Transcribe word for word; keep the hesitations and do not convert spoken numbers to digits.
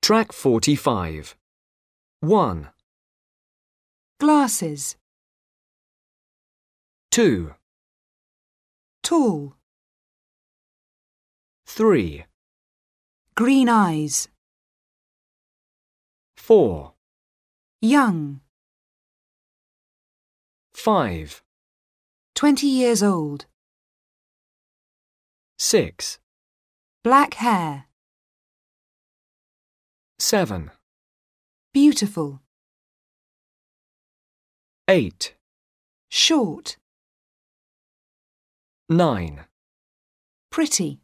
Track forty-five. one, Glasses. two, Tall. three, Green eyes. four, Young. five, Twenty years old. six, Black hair. seven, Beautiful. eight, Short. nine. Pretty.